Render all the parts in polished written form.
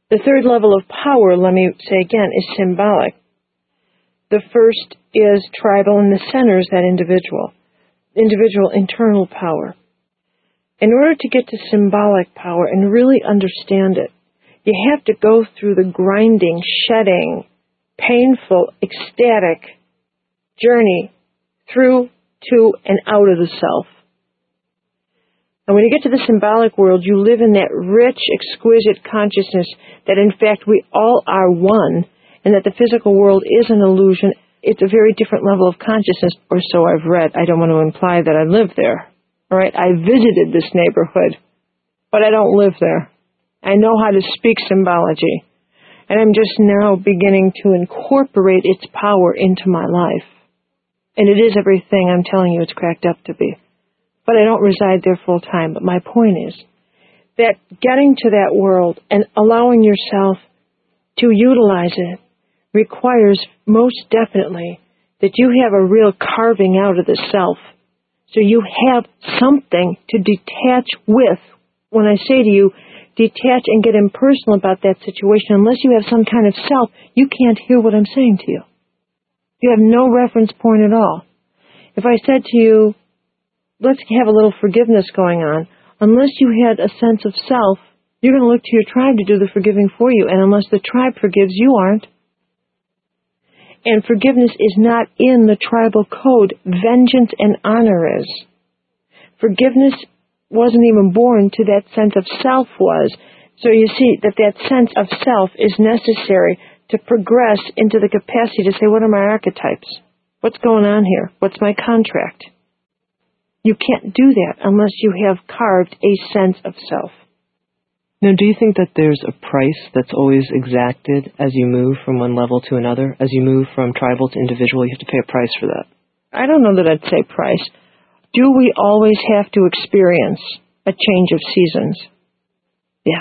The third level of power, let me say again, is symbolic. The first is tribal, and the center is that individual internal power. In order to get to symbolic power and really understand it, you have to go through the grinding, shedding, painful, ecstatic journey through, to, and out of the self. And when you get to the symbolic world, you live in that rich, exquisite consciousness that, in fact, we all are one, and that the physical world is an illusion. It's a very different level of consciousness, or so I've read. I don't want to imply that I live there. All right, I visited this neighborhood, but I don't live there. I know how to speak symbology, and I'm just now beginning to incorporate its power into my life. And it is everything I'm telling you it's cracked up to be. But I don't reside there full time. But my point is that getting to that world and allowing yourself to utilize it requires most definitely that you have a real carving out of the self. So you have something to detach with. When I say to you, detach and get impersonal about that situation, unless you have some kind of self, you can't hear what I'm saying to you. You have no reference point at all. If I said to you, let's have a little forgiveness going on, unless you had a sense of self, you're going to look to your tribe to do the forgiving for you. And unless the tribe forgives, you aren't. And forgiveness is not in the tribal code. Vengeance and honor is. Forgiveness wasn't even born to that sense of self was. So you see that sense of self is necessary to progress into the capacity to say, what are my archetypes? What's going on here? What's my contract? You can't do that unless you have carved a sense of self. Now, do you think that there's a price that's always exacted as you move from one level to another? As you move from tribal to individual, you have to pay a price for that. I don't know that I'd say price. Do we always have to experience a change of seasons? Yes.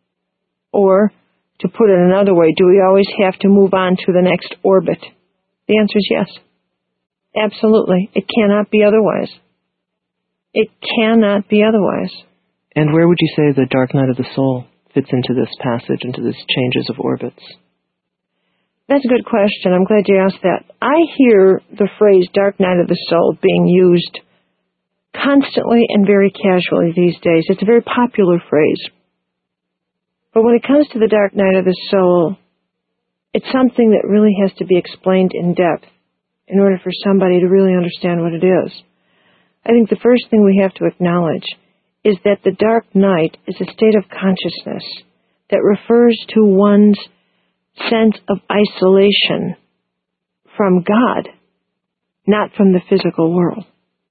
Or, to put it another way, do we always have to move on to the next orbit? The answer is yes. Absolutely. It cannot be otherwise. It cannot be otherwise. And where would you say the dark night of the soul fits into this passage, into these changes of orbits? That's a good question. I'm glad you asked that. I hear the phrase dark night of the soul being used constantly and very casually these days. It's a very popular phrase. But when it comes to the dark night of the soul, it's something that really has to be explained in depth in order for somebody to really understand what it is. I think the first thing we have to acknowledge is that the dark night is a state of consciousness that refers to one's sense of isolation from God, not from the physical world.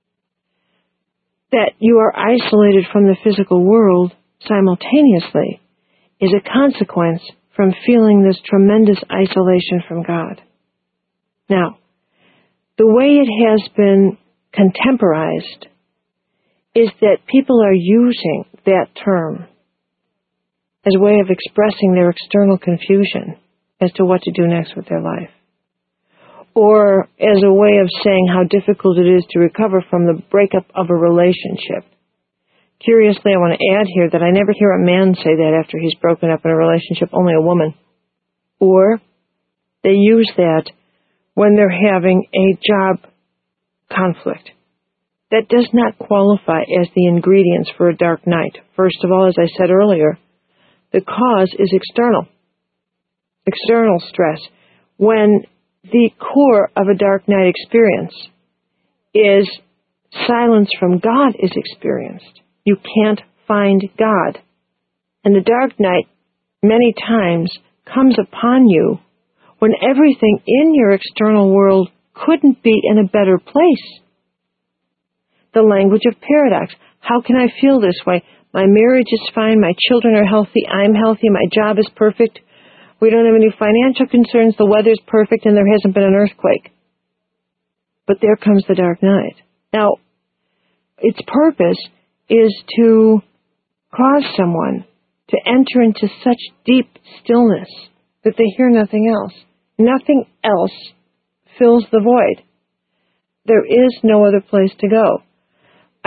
That you are isolated from the physical world simultaneously is a consequence from feeling this tremendous isolation from God. Now, the way it has been contemporized is that people are using that term as a way of expressing their external confusion as to what to do next with their life, or as a way of saying how difficult it is to recover from the breakup of a relationship. Curiously, I want to add here that I never hear a man say that after he's broken up in a relationship, only a woman. Or they use that when they're having a job conflict. That does not qualify as the ingredients for a dark night. First of all, as I said earlier, the cause is external stress. When the core of a dark night experience is silence from God is experienced, you can't find God. And the dark night many times comes upon you when everything in your external world couldn't be in a better place. The language of paradox. How can I feel this way? My marriage is fine, my children are healthy, I'm healthy, my job is perfect, we don't have any financial concerns, the weather's perfect, and there hasn't been an earthquake. But there comes the dark night. Now, its purpose is to cause someone to enter into such deep stillness that they hear nothing else. Nothing else fills the void. There is no other place to go.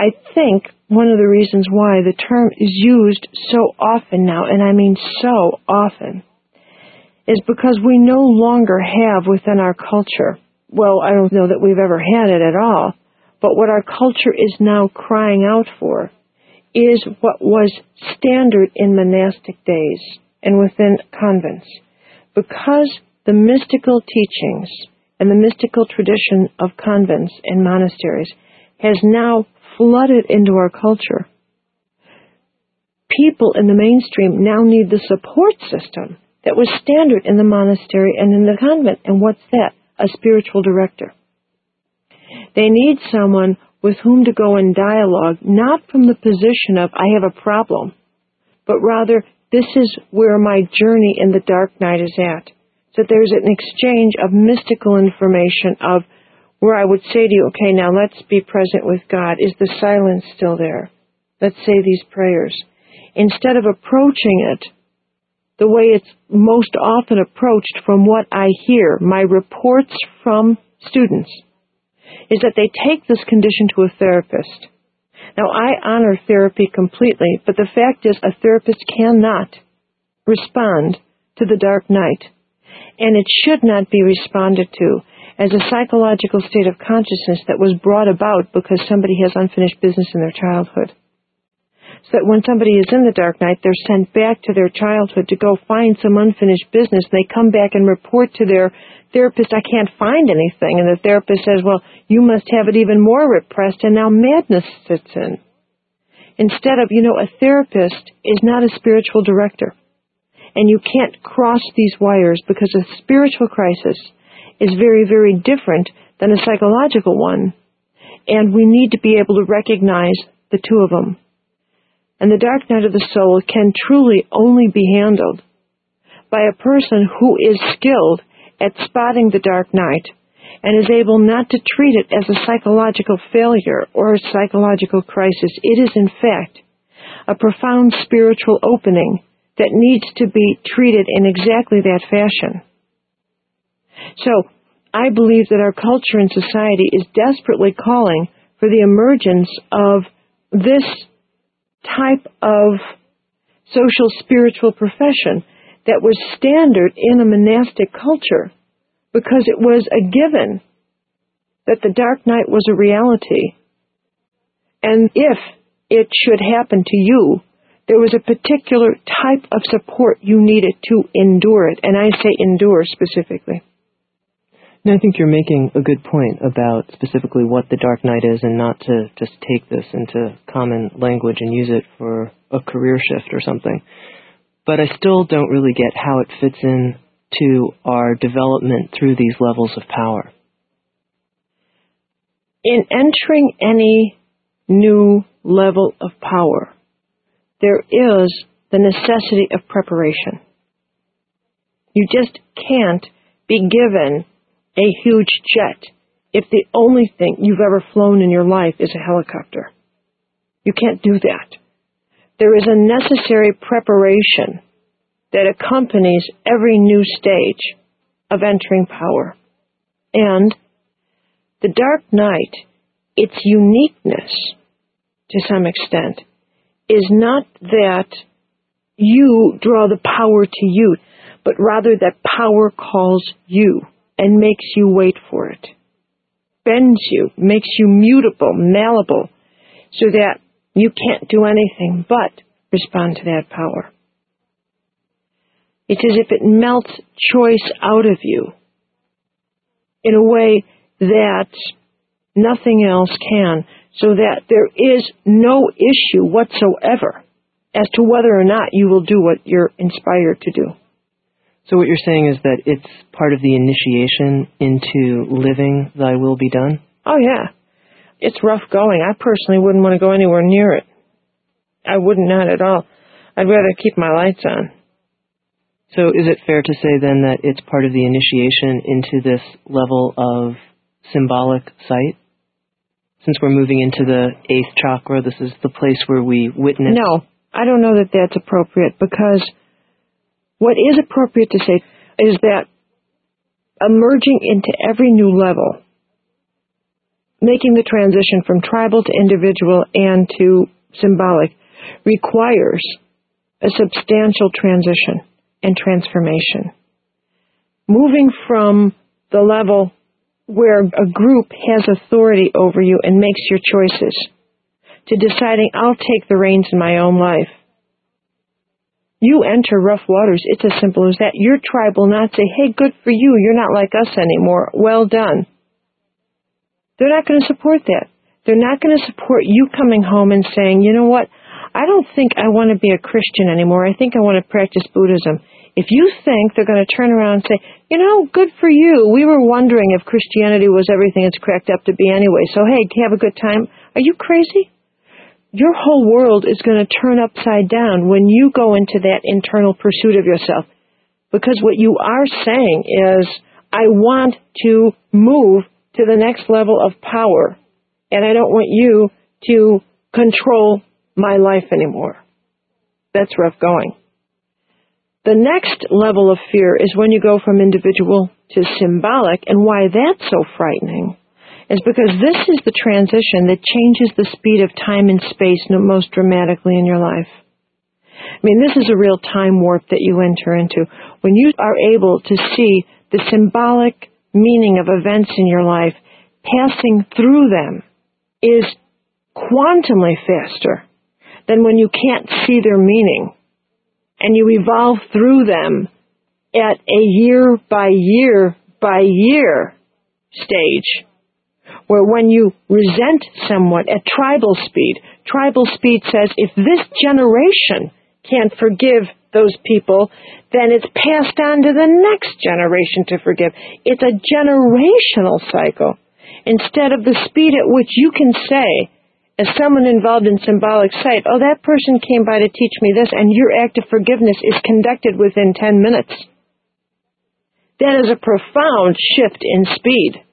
I think one of the reasons why the term is used so often now, and I mean so often, is because we no longer have within our culture, well, I don't know that we've ever had it at all, but what our culture is now crying out for is what was standard in monastic days and within convents. Because the mystical teachings and the mystical tradition of convents and monasteries has now flooded into our culture, people in the mainstream now need the support system that was standard in the monastery and in the convent. And what's that? A spiritual director. They need someone with whom to go in dialogue, not from the position of, I have a problem, but rather, this is where my journey in the dark night is at. So there's an exchange of mystical information of where I would say to you, okay, now let's be present with God. Is the silence still there? Let's say these prayers. Instead of approaching it the way it's most often approached from what I hear, my reports from students, is that they take this condition to a therapist. Now, I honor therapy completely, but the fact is a therapist cannot respond to the dark night, and it should not be responded to as a psychological state of consciousness that was brought about because somebody has unfinished business in their childhood. So that when somebody is in the dark night, they're sent back to their childhood to go find some unfinished business, and they come back and report to their therapist, I can't find anything. And the therapist says, well, you must have it even more repressed, and now madness sits in. Instead of, a therapist is not a spiritual director. And you can't cross these wires because a spiritual crisis is very, very different than a psychological one. And we need to be able to recognize the two of them. And the dark night of the soul can truly only be handled by a person who is skilled at spotting the dark night and is able not to treat it as a psychological failure or a psychological crisis. It is, in fact, a profound spiritual opening that needs to be treated in exactly that fashion. So, I believe that our culture and society is desperately calling for the emergence of this type of social spiritual profession that was standard in a monastic culture because it was a given that the dark night was a reality. And if it should happen to you, there was a particular type of support you needed to endure it. And I say endure specifically. And I think you're making a good point about specifically what the dark night is and not to just take this into common language and use it for a career shift or something. But I still don't really get how it fits in to our development through these levels of power. In entering any new level of power, there is the necessity of preparation. You just can't be given a huge jet if the only thing you've ever flown in your life is a helicopter. You can't do that. There is a necessary preparation that accompanies every new stage of entering power. And the dark night, its uniqueness, to some extent, is not that you draw the power to you, but rather that power calls you and makes you wait for it, bends you, makes you mutable, malleable, so that you can't do anything but respond to that power. It's as if it melts choice out of you in a way that nothing else can, so that there is no issue whatsoever as to whether or not you will do what you're inspired to do. So what you're saying is that it's part of the initiation into living thy will be done? Oh, yeah. It's rough going. I personally wouldn't want to go anywhere near it. I wouldn't, not at all. I'd rather keep my lights on. So is it fair to say then that it's part of the initiation into this level of symbolic sight? Since we're moving into the 8th chakra, this is the place where we witness... No, I don't know that that's appropriate, because what is appropriate to say is that emerging into every new level, making the transition from tribal to individual and to symbolic requires a substantial transition and transformation. Moving from the level where a group has authority over you and makes your choices to deciding, I'll take the reins in my own life. You enter rough waters. It's as simple as that. Your tribe will not say, hey, good for you. You're not like us anymore. Well done. They're not going to support that. They're not going to support you coming home and saying, you know what, I don't think I want to be a Christian anymore. I think I want to practice Buddhism. If you think they're going to turn around and say, you know, good for you. We were wondering if Christianity was everything it's cracked up to be anyway. So, hey, have a good time. Are you crazy? Your whole world is going to turn upside down when you go into that internal pursuit of yourself. Because what you are saying is, I want to move to the next level of power, and I don't want you to control my life anymore. That's rough going. The next level of fear is when you go from individual to symbolic, and why that's so frightening is because this is the transition that changes the speed of time and space most dramatically in your life. I mean, this is a real time warp that you enter into. When you are able to see the symbolic meaning of events in your life, passing through them is quantumly faster than when you can't see their meaning and you evolve through them at a year by year by year stage, where when you resent someone at tribal speed says, if this generation can't forgive those people, then it's passed on to the next generation to forgive. It's a generational cycle. Instead of the speed at which you can say, as someone involved in symbolic sight, oh, that person came by to teach me this, and your act of forgiveness is conducted within 10 minutes. That is a profound shift in speed.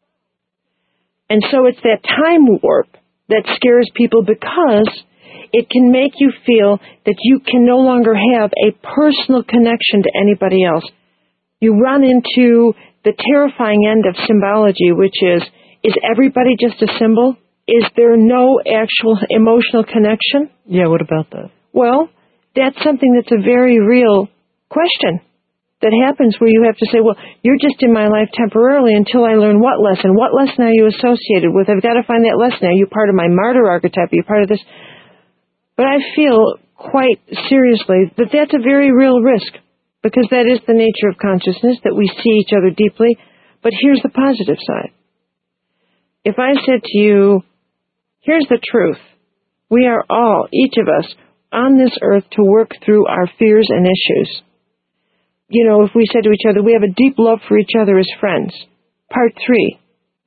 And so it's that time warp that scares people because it can make you feel that you can no longer have a personal connection to anybody else. You run into the terrifying end of symbology, which is everybody just a symbol? Is there no actual emotional connection? Yeah, what about that? Well, that's something that's a very real question that happens where you have to say, well, you're just in my life temporarily until I learn what lesson. What lesson are you associated with? I've got to find that lesson. Are you part of my martyr archetype? Are you part of this? But I feel quite seriously that that's a very real risk, because that is the nature of consciousness, that we see each other deeply. But here's the positive side. If I said to you, here's the truth. We are all, each of us, on this earth to work through our fears and issues. You know, if we said to each other, we have a deep love for each other as friends. Part 3.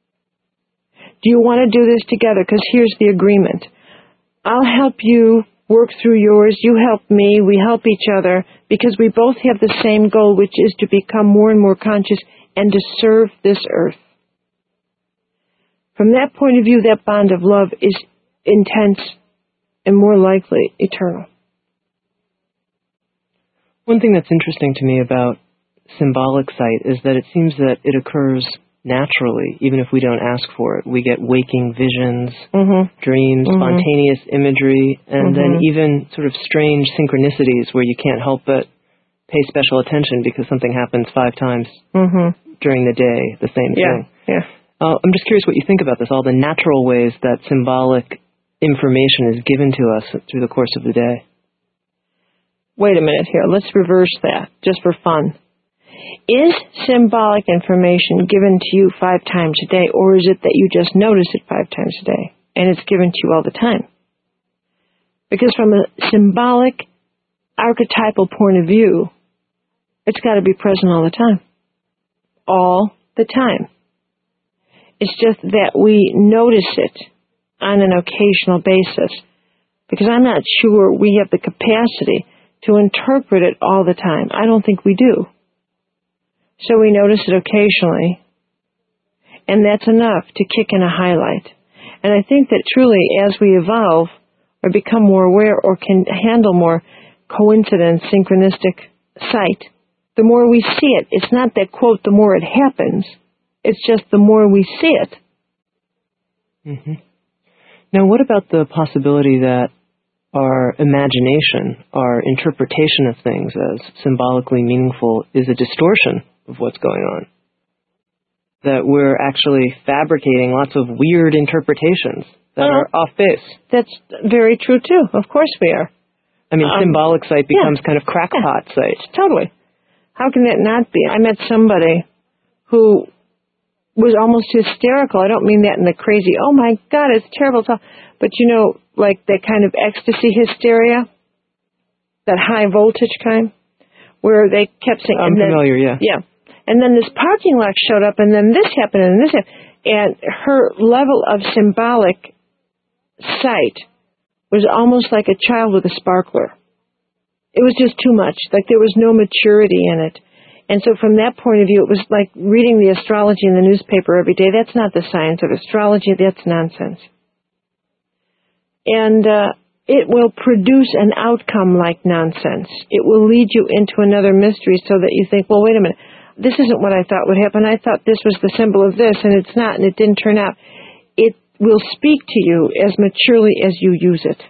Do you want to do this together? Because here's the agreement. I'll help you work through yours. You help me. We help each other because we both have the same goal, which is to become more and more conscious and to serve this earth. From that point of view, that bond of love is intense and more likely eternal. One thing that's interesting to me about symbolic sight is that it seems that it occurs naturally, even if we don't ask for it. We get waking visions, dreams, spontaneous imagery, and then even sort of strange synchronicities where you can't help but pay special attention because something happens 5 times during the day, the same thing. Yeah. I'm just curious what you think about this, all the natural ways that symbolic information is given to us through the course of the day. Wait a minute here. Let's reverse that, just for fun. Is symbolic information given to you 5 times a day, or is it that you just notice it 5 times a day, and it's given to you all the time? Because from a symbolic, archetypal point of view, it's got to be present all the time. All the time. It's just that we notice it on an occasional basis, because I'm not sure we have the capacity to interpret it all the time. I don't think we do. So we notice it occasionally, and that's enough to kick in a highlight. And I think that truly, as we evolve or become more aware or can handle more coincidence, synchronistic sight, the more we see it. It's not that, quote, the more it happens. It's just the more we see it, Mm-hmm. Now, what about the possibility that our imagination, our interpretation of things as symbolically meaningful is a distortion of what's going on? That we're actually fabricating lots of weird interpretations that are off base. That's very true, too. Of course we are. I mean, symbolic sight becomes kind of crackpot sight. Totally. How can that not be? I met somebody who was almost hysterical. I don't mean that in the crazy, oh my God, it's terrible talk. But you know, like that kind of ecstasy hysteria, that high voltage kind, where they kept saying, I'm familiar, yeah. Yeah. And then this parking lot showed up, and then this happened, and this happened. And her level of symbolic sight was almost like a child with a sparkler. It was just too much. Like there was no maturity in it. And so from that point of view, it was like reading the astrology in the newspaper every day. That's not the science of astrology. That's nonsense. And it will produce an outcome like nonsense. It will lead you into another mystery so that you think, well, wait a minute. This isn't what I thought would happen. I thought this was the symbol of this, and it's not, and it didn't turn out. It will speak to you as maturely as you use it.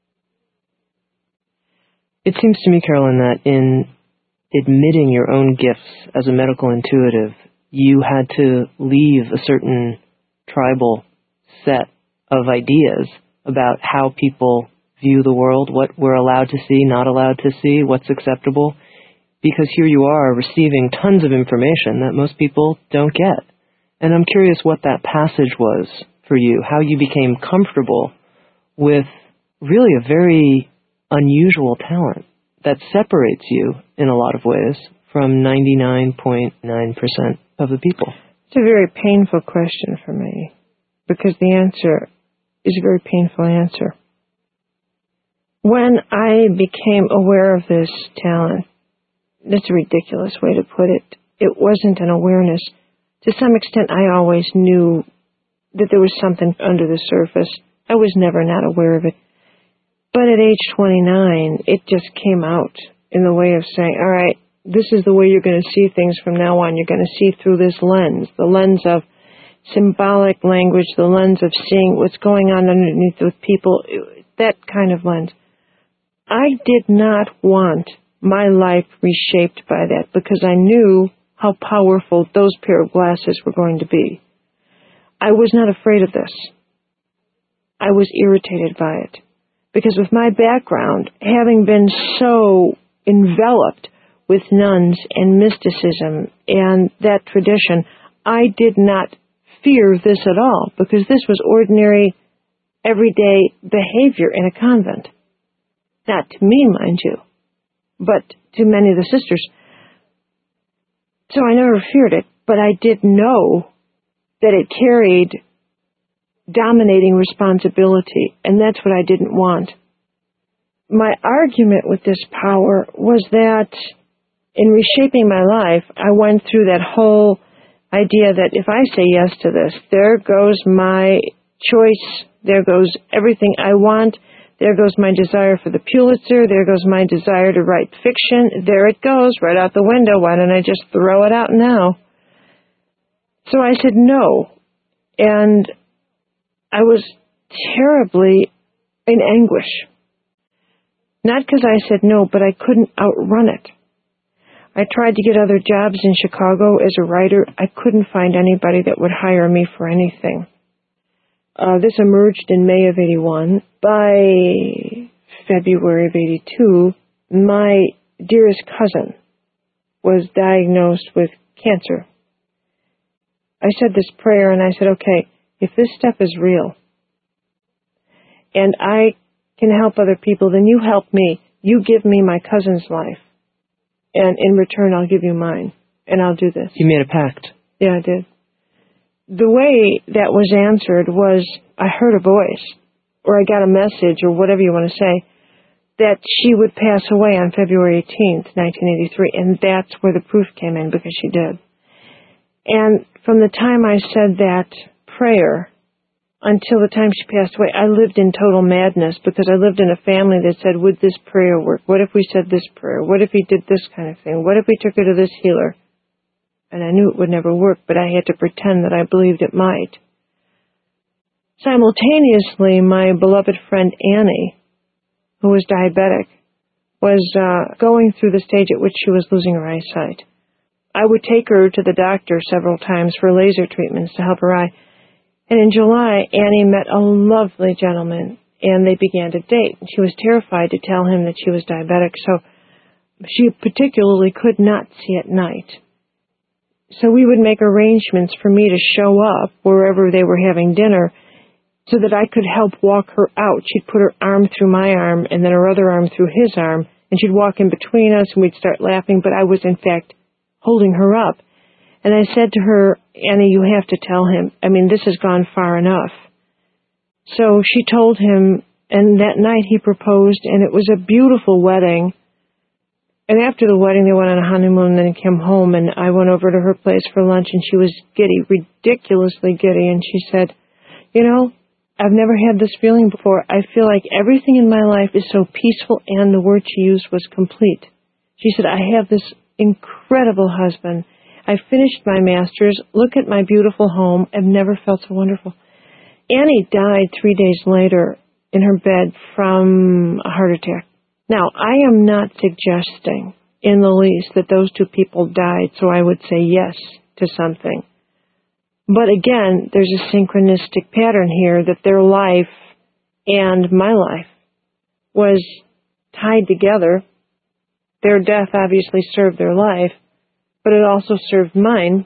It seems to me, Carolyn, that in admitting your own gifts as a medical intuitive, you had to leave a certain tribal set of ideas about how people view the world, what we're allowed to see, not allowed to see, what's acceptable, because here you are receiving tons of information that most people don't get. And I'm curious what that passage was for you, how you became comfortable with really a very unusual talent that separates you in a lot of ways from 99.9% of the people. It's a very painful question for me because the answer is a very painful answer. When I became aware of this talent, that's a ridiculous way to put it. It wasn't an awareness. To some extent, I always knew that there was something under the surface. I was never not aware of it. But at age 29, it just came out in the way of saying, all right, this is the way you're going to see things from now on. You're going to see through this lens, the lens of symbolic language, the lens of seeing what's going on underneath with people, that kind of lens. I did not want my life reshaped by that because I knew how powerful those pair of glasses were going to be. I was not afraid of this. I was irritated by it. Because with my background, having been so enveloped with nuns and mysticism and that tradition, I did not fear this at all because this was ordinary, everyday behavior in a convent. Not to me, mind you, but to many of the sisters. So I never feared it, but I did know that it carried dominating responsibility, and that's what I didn't want. My argument with this power was that in reshaping my life, I went through that whole idea that if I say yes to this, there goes my choice, there goes everything I want, there goes my desire for the Pulitzer, there goes my desire to write fiction, there it goes, right out the window, why don't I just throw it out now? So I said no, and I was terribly in anguish. Not because I said no, but I couldn't outrun it. I tried to get other jobs in Chicago as a writer. I couldn't find anybody that would hire me for anything. This emerged in May of 81. By February of 82, my dearest cousin was diagnosed with cancer. I said this prayer and I said, okay, if this stuff is real and I can help other people, then you help me. You give me my cousin's life. And in return, I'll give you mine. And I'll do this. You made a pact. Yeah, I did. The way that was answered was I heard a voice, or I got a message, or whatever you want to say, that she would pass away on February 18th, 1983. And that's where the proof came in, because she did. And from the time I said that prayer until the time she passed away, I lived in total madness because I lived in a family that said, would this prayer work? What if we said this prayer? What if we did this kind of thing? What if we took her to this healer? And I knew it would never work, but I had to pretend that I believed it might. Simultaneously, my beloved friend Annie, who was diabetic, was going through the stage at which she was losing her eyesight. I would take her to the doctor several times for laser treatments to help her eye. And in July, Annie met a lovely gentleman, and they began to date. She was terrified to tell him that she was diabetic, so she particularly could not see at night. So we would make arrangements for me to show up wherever they were having dinner so that I could help walk her out. She'd put her arm through my arm and then her other arm through his arm, and she'd walk in between us and we'd start laughing, but I was in fact holding her up. And I said to her, Annie, you have to tell him. I mean, this has gone far enough. So she told him, and that night he proposed, and it was a beautiful wedding. And after the wedding, they went on a honeymoon and then came home, and I went over to her place for lunch, and she was giddy, ridiculously giddy, and she said, you know, I've never had this feeling before. I feel like everything in my life is so peaceful, and the word she used was complete. She said, I have this incredible husband. I finished my master's. Look at my beautiful home. I've never felt so wonderful. Annie died 3 days later in her bed from a heart attack. Now, I am not suggesting in the least that those two people died, so I would say yes to something. But again, there's a synchronistic pattern here that their life and my life was tied together. Their death obviously served their life, but it also served mine.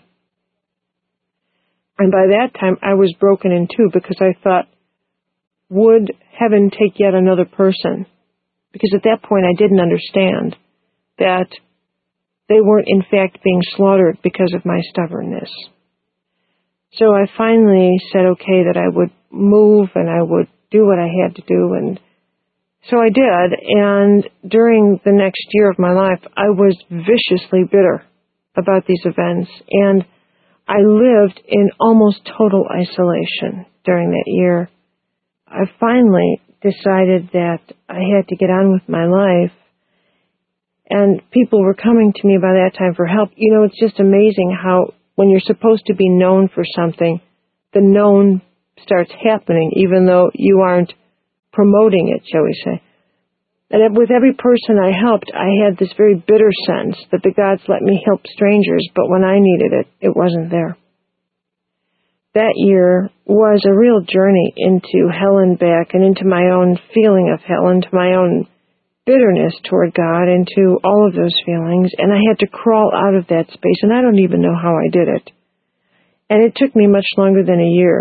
And by that time, I was broken in two because I thought, would heaven take yet another person? Because at that point, I didn't understand that they weren't in fact being slaughtered because of my stubbornness. So I finally said, okay, that I would move and I would do what I had to do. And so I did. And during the next year of my life, I was viciously bitter about these events. And I lived in almost total isolation during that year. I finally decided that I had to get on with my life. And people were coming to me by that time for help. You know, it's just amazing how when you're supposed to be known for something, the known starts happening, even though you aren't promoting it, shall we say. And with every person I helped, I had this very bitter sense that the gods let me help strangers, but when I needed it, it wasn't there. That year was a real journey into hell and back, and into my own feeling of hell, into my own bitterness toward God, into all of those feelings, and I had to crawl out of that space, and I don't even know how I did it. And it took me much longer than a year,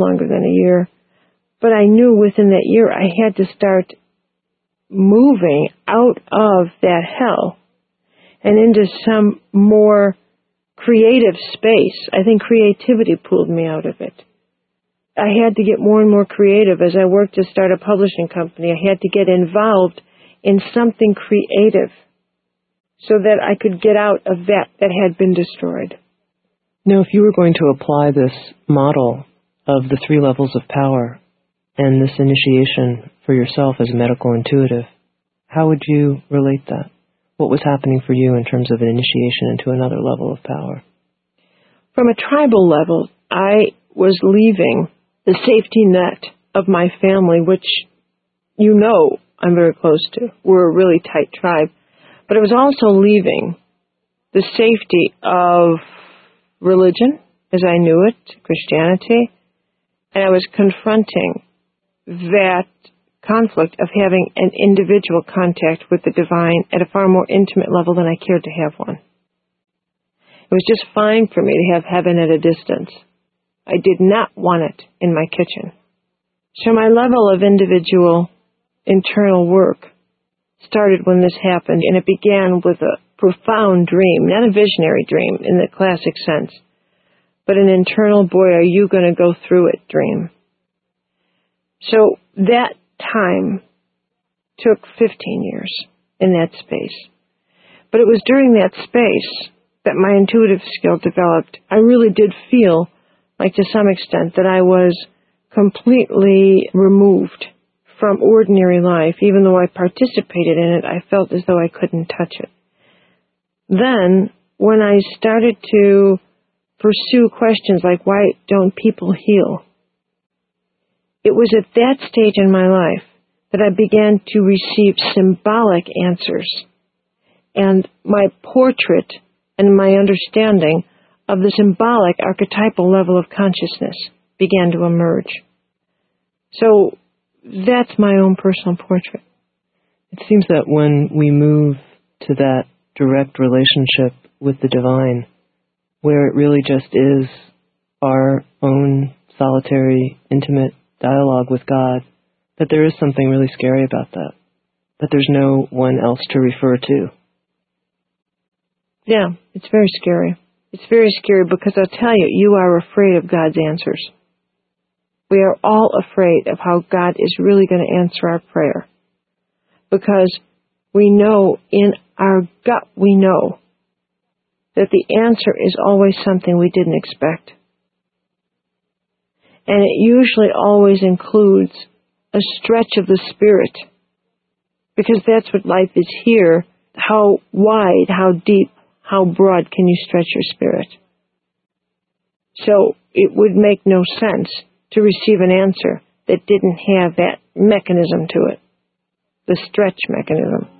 but I knew within that year I had to start moving out of that hell and into some more creative space. I think creativity pulled me out of it. I had to get more and more creative as I worked to start a publishing company. I had to get involved in something creative so that I could get out of that had been destroyed. Now, if you were going to apply this model of the 3 levels of power and this initiation for yourself as a medical intuitive, how would you relate that? What was happening for you in terms of an initiation into another level of power? From a tribal level, I was leaving the safety net of my family, which you know I'm very close to. We're a really tight tribe. But it was also leaving the safety of religion, as I knew it, Christianity, and I was confronting that conflict of having an individual contact with the divine at a far more intimate level than I cared to have one. It was just fine for me to have heaven at a distance. I did not want it in my kitchen. So my level of individual internal work started when this happened, and it began with a profound dream, not a visionary dream in the classic sense, but an internal, boy, are you going to go through it dream. So that time took 15 years in that space. But it was during that space that my intuitive skill developed. I really did feel like to some extent that I was completely removed from ordinary life. Even though I participated in it, I felt as though I couldn't touch it. Then, when I started to pursue questions like, why don't people heal? it was at that stage in my life that I began to receive symbolic answers. And my portrait and my understanding of the symbolic archetypal level of consciousness began to emerge. So that's my own personal portrait. It seems that when we move to that direct relationship with the divine, where it really just is our own solitary, intimate dialogue with God, that there is something really scary about that, that there's no one else to refer to. Yeah, it's very scary. It's very scary because I'll tell you, you are afraid of God's answers. We are all afraid of how God is really going to answer our prayer. Because we know, in our gut, we know that the answer is always something we didn't expect. And it usually always includes a stretch of the spirit. Because that's what life is here. How wide, how deep, how broad can you stretch your spirit? So it would make no sense to receive an answer that didn't have that mechanism to it, the stretch mechanism.